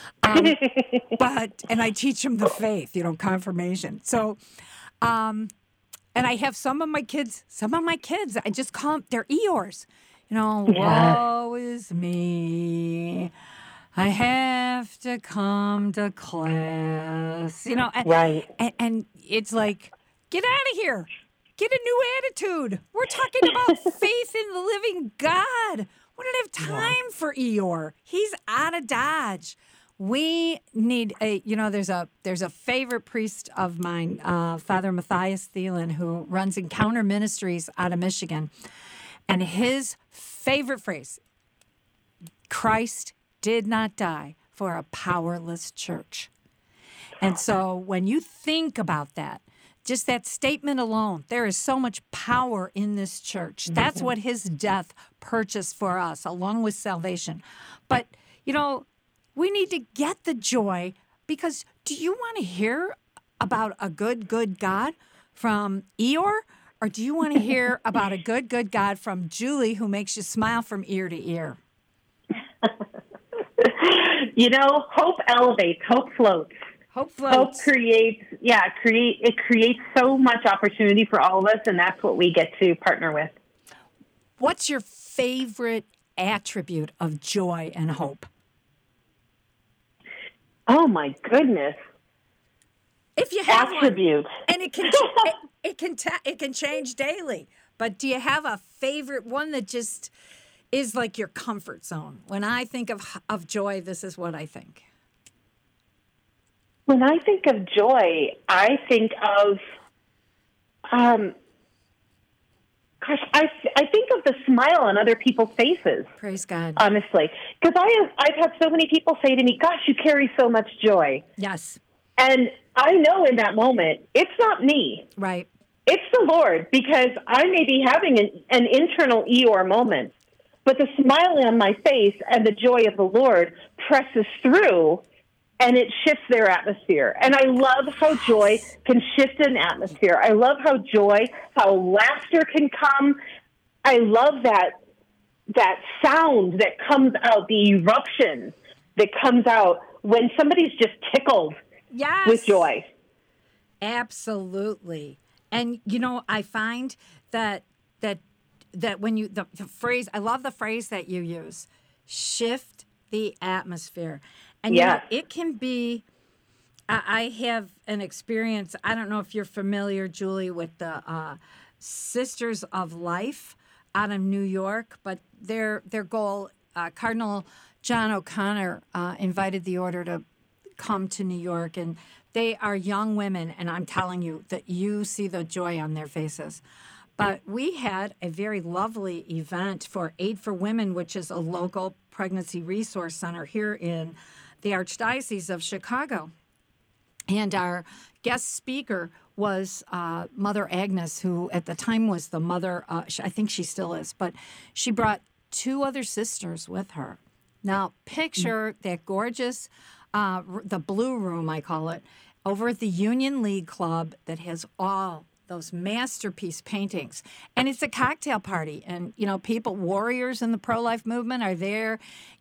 And I teach them the faith, confirmation. So, and I have some of my kids, I just call them, they're Eeyores. Woe is me. I have to come to class, Right. And it's like, get out of here. Get a new attitude. We're talking about faith in the living God. We don't have time for Eeyore. He's out of Dodge. We need there's a favorite priest of mine, Father Matthias Thielen, who runs Encounter Ministries out of Michigan. And his favorite phrase, Christ did not die for a powerless church. And so when you think about that, just that statement alone, there is so much power in this church. That's what his death purchased for us, along with salvation. But, we need to get the joy, because do you want to hear about a good, good God from Eeyore? Or do you want to hear about a good, good God from Julie, who makes you smile from ear to ear? Hope elevates, hope floats. Hope floats. Hope creates so much opportunity for all of us, and that's what we get to partner with. What's your favorite attribute of joy and hope? Oh my goodness! If you have attribute, and it can change daily. But do you have a favorite one that just is like your comfort zone? When I think of joy, this is what I think. When I think of joy, I think of, I think of the smile on other people's faces. Praise God. Honestly. Because I've had so many people say to me, gosh, you carry so much joy. Yes. And I know in that moment, it's not me. Right. It's the Lord, because I may be having an internal Eeyore moment, but the smile on my face and the joy of the Lord presses through, and it shifts their atmosphere. And I love how joy can shift an atmosphere. I love how laughter can come. I love that sound that comes out, the eruption that comes out when somebody's just tickled with joy. Absolutely. And, I find that when you, the phrase, I love the phrase that you use, shift the atmosphere. And it can be, I have an experience, I don't know if you're familiar, Julie, with the Sisters of Life out of New York, but their goal, Cardinal John O'Connor invited the order to come to New York, and they are young women, and I'm telling you that you see the joy on their faces. But we had a very lovely event for Aid for Women, which is a local pregnancy resource center here in the Archdiocese of Chicago. And our guest speaker was Mother Agnes, who at the time was the mother, I think she still is, but she brought 2 other sisters with her. Now, picture that gorgeous, the Blue Room, I call it, over at the Union League Club that has all those masterpiece paintings. And it's a cocktail party. And, people, warriors in the pro-life movement are there,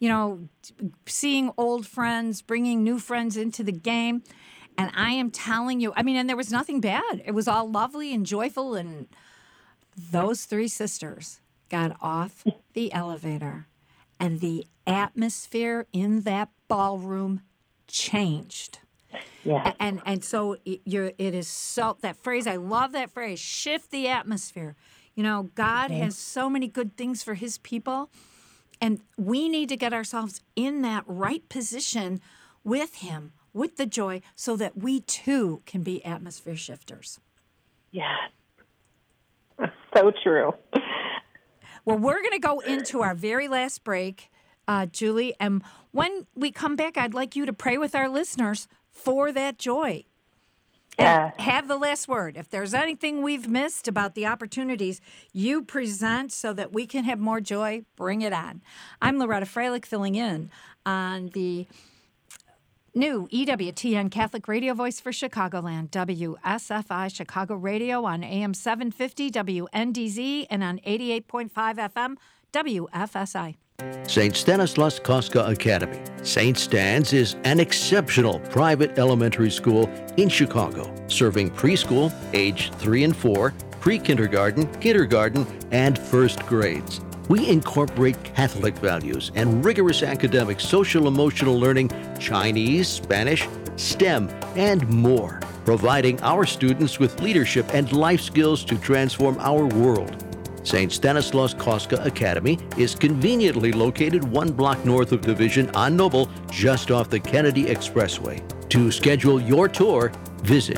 seeing old friends, bringing new friends into the game. And I am telling you, and there was nothing bad. It was all lovely and joyful. And those 3 sisters got off the elevator and the atmosphere in that ballroom changed. Yeah. And so it is so, that phrase, I love that phrase, shift the atmosphere. You know, God has so many good things for his people, and we need to get ourselves in that right position with him, with the joy, so that we too can be atmosphere shifters. Yeah. So true. Well, we're going to go into our very last break, Julie, and when we come back, I'd like you to pray with our listeners for that joy. And have the last word. If there's anything we've missed about the opportunities you present so that we can have more joy, bring it on. I'm Loretta Freilich, filling in on the new EWTN Catholic Radio Voice for Chicagoland, WSFI Chicago Radio on AM 750 WNDZ and on 88.5 FM WFSI. St. Stanislaus Kostka Academy. St. Stan's is an exceptional private elementary school in Chicago, serving preschool, age 3 and 4, pre-kindergarten, kindergarten, and first grades. We incorporate Catholic values and rigorous academic social-emotional learning, Chinese, Spanish, STEM, and more, providing our students with leadership and life skills to transform our world. St. Stanislaus Kostka Academy is conveniently located 1 block north of Division on Noble, just off the Kennedy Expressway. To schedule your tour, visit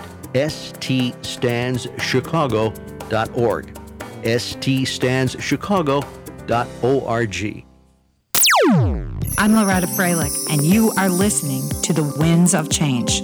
ststandschicago.org. ststandschicago.org. I'm Loretta Freilich, and you are listening to The Winds of Change.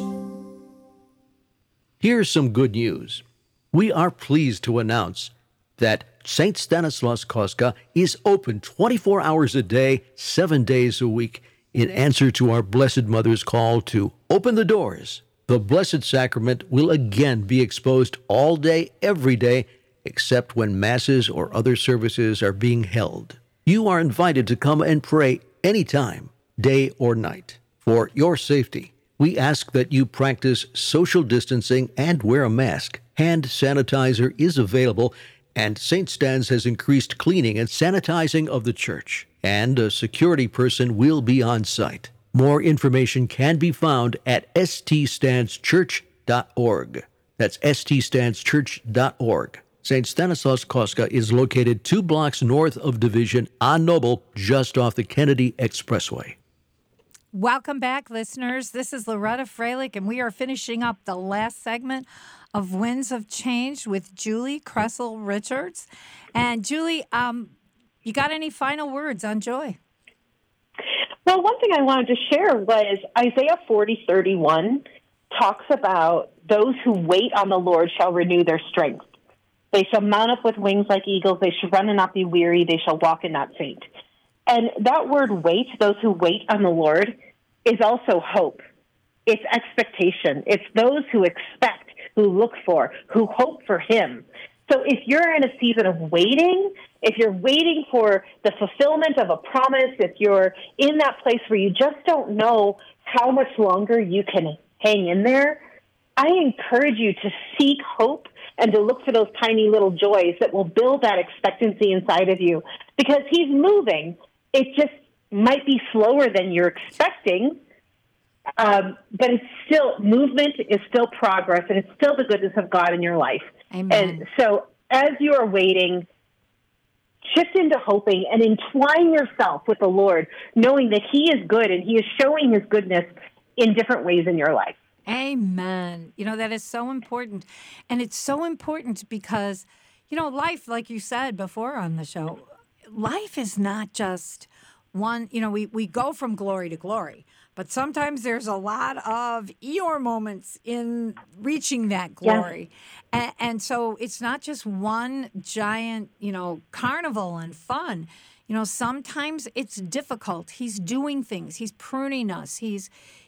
Here's some good news. We are pleased to announce that St. Stanislaus Kostka is open 24 hours a day, 7 days a week, in answer to our Blessed Mother's call to open the doors. The Blessed Sacrament will again be exposed all day, every day, except when masses or other services are being held. You are invited to come and pray anytime, day or night. For your safety, we ask that you practice social distancing and wear a mask. Hand sanitizer is available, and St. Stan's has increased cleaning and sanitizing of the church, and a security person will be on site. More information can be found at ststanschurch.org. That's ststanschurch.org. St. Stanislaus Kostka is located 2 blocks north of Division on Noble, just off the Kennedy Expressway. Welcome back, listeners. This is Loretta Freilich, and we are finishing up the last segment of Winds of Change with Julie Kressel Richards. And Julie, you got any final words on joy? Well, one thing I wanted to share was Isaiah 40:31 talks about those who wait on the Lord shall renew their strength. They shall mount up with wings like eagles. They shall run and not be weary. They shall walk and not faint. And that word wait, those who wait on the Lord, is also hope. It's expectation. It's those who expect, who look for, who hope for him. So if you're in a season of waiting, if you're waiting for the fulfillment of a promise, if you're in that place where you just don't know how much longer you can hang in there, I encourage you to seek hope and to look for those tiny little joys that will build that expectancy inside of you, because he's moving. It just might be slower than you're expecting, but it's still, movement is still progress, and it's still the goodness of God in your life. Amen. And so as you are waiting, shift into hoping and entwine yourself with the Lord, knowing that he is good and he is showing his goodness in different ways in your life. Amen. You know, that is so important. And it's so important because, you know, life, like you said before on the show, life is not just one, you know, we go from glory to glory, but sometimes there's a lot of Eeyore moments in reaching that glory. Yeah. And so it's not just one giant, you know, carnival and fun. You know, sometimes it's difficult. He's doing things. He's pruning us. He's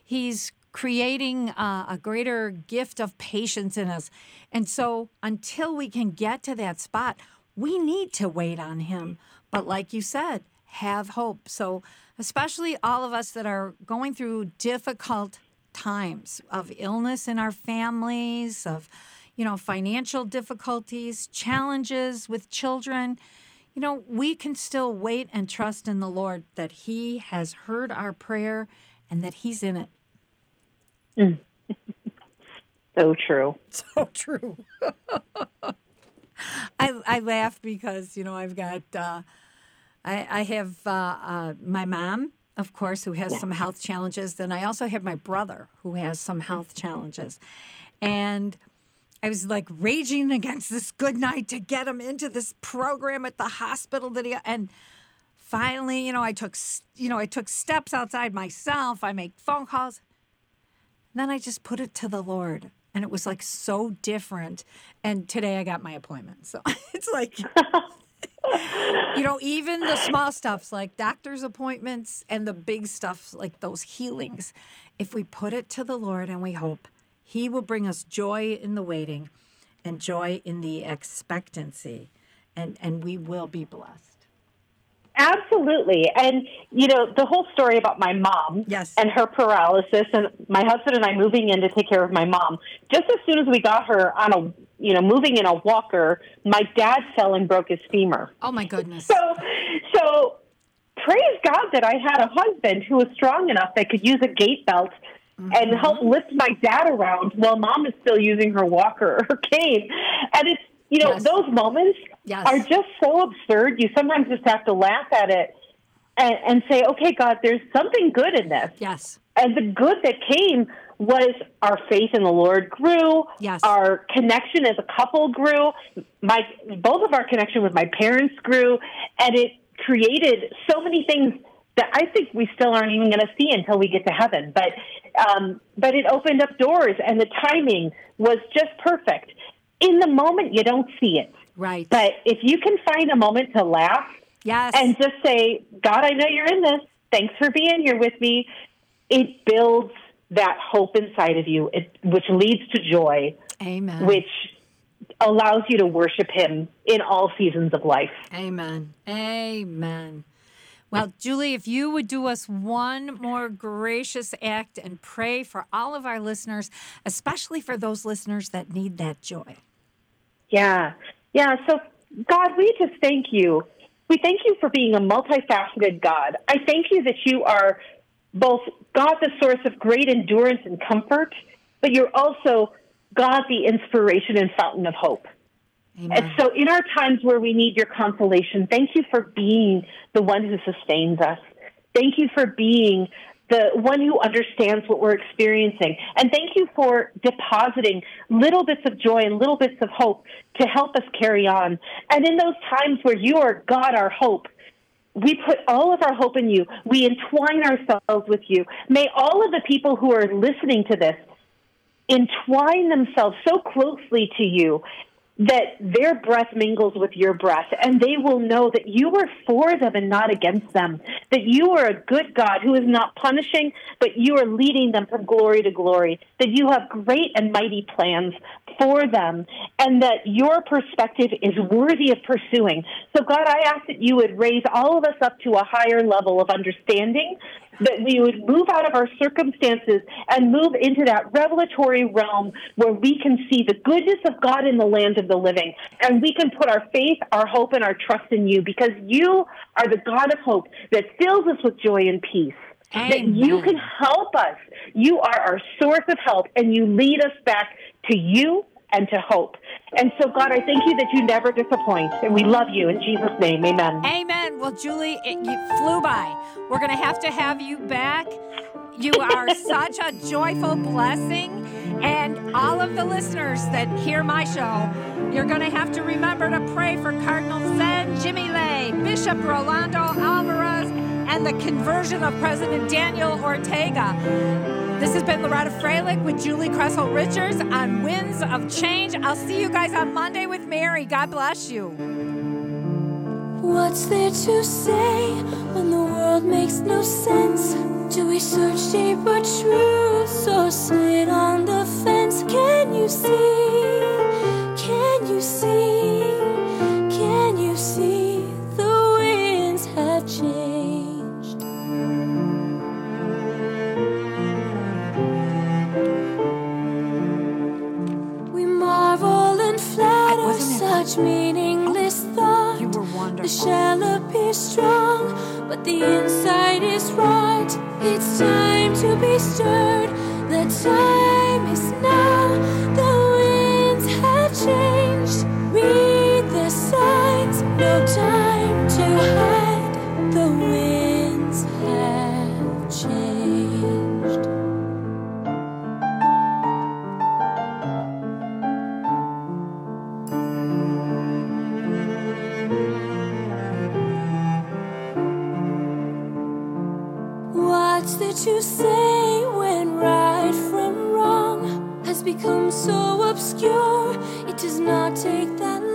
creating a greater gift of patience in us. And so until we can get to that spot, we need to wait on him. But like you said, have hope. So especially all of us that are going through difficult times of illness in our families, of, you know, financial difficulties, challenges with children, you know, we can still wait and trust in the Lord that He has heard our prayer and that He's in it. So true. So true. I laugh because, you know, I've got, I have my mom, of course, who has some health challenges. Then I also have my brother who has some health challenges. And I was like raging against this good night to get him into this program at the hospital and finally, I took steps outside myself. I make phone calls. Then I just put it to the Lord. And it was like so different. And today I got my appointment. So it's like, even the small stuffs like doctor's appointments and the big stuff like those healings, if we put it to the Lord and we hope, He will bring us joy in the waiting and joy in the expectancy. And we will be blessed. Absolutely. And, the whole story about my mom and her paralysis and my husband and I moving in to take care of my mom, just as soon as we got her on moving in a walker, my dad fell and broke his femur. Oh, my goodness. So praise God that I had a husband who was strong enough that could use a gait belt and help lift my dad around while mom is still using her walker or her cane. And it's, those moments are just so absurd. You sometimes just have to laugh at it and say, okay, God, there's something good in this. Yes. And the good that came was our faith in the Lord grew. Yes. Our connection as a couple grew. Both of our connection with my parents grew. And it created so many things that I think we still aren't even going to see until we get to heaven. But it opened up doors, and the timing was just perfect. In the moment, you don't see it. Right. But if you can find a moment to laugh and just say, God, I know you're in this. Thanks for being here with me. It builds that hope inside of you, which leads to joy. Amen. Which allows you to worship Him in all seasons of life. Amen. Amen. Well, Julie, if you would do us one more gracious act and pray for all of our listeners, especially for those listeners that need that joy. Yeah. So, God, we just thank you. We thank you for being a multifaceted God. I thank you that you are both God, the source of great endurance and comfort, but you're also God, the inspiration and fountain of hope. Amen. And so in our times where we need your consolation, thank you for being the one who sustains us. Thank you for being the one who understands what we're experiencing. And thank you for depositing little bits of joy and little bits of hope to help us carry on. And in those times where you are God, our hope, we put all of our hope in you. We entwine ourselves with you. May all of the people who are listening to this entwine themselves so closely to you that their breath mingles with your breath, and they will know that you are for them and not against them, that you are a good God who is not punishing, but you are leading them from glory to glory, that you have great and mighty plans for them, and that your perspective is worthy of pursuing. So, God, I ask that you would raise all of us up to a higher level of understanding, that we would move out of our circumstances and move into that revelatory realm where we can see the goodness of God in the land of the living. And we can put our faith, our hope, and our trust in you, because you are the God of hope that fills us with joy and peace. Amen. That you can help us. You are our source of help, and you lead us back to you and to hope. And so, God, I thank you that you never disappoint, and we love you. In Jesus' name, amen. Amen. Well, Julie, you flew by. We're going to have you back. You are such a joyful blessing. And all of the listeners that hear my show, you're going to have to remember to pray for Cardinal Zen, Jimmy Lay, Bishop Rolando Alvarez, and the conversion of President Daniel Ortega. This has been Loretta Freilich with Julie Kressel Richards on Winds of Change. I'll see you guys on Monday with Mary. God bless you. What's there to say when the world makes no sense? Do we search deeper truths or sit on the fence? Can you see? Can you see? Can you see the winds have changed? We marvel and flatter such meaningless thought. You were wonderful. The shell appears strong, but the inside is right. It's time to be stirred. The time is now. The winds have changed. Read the signs. No time to hide. The winds have changed. What's that you say when right from wrong has become so obscure? It does not take that long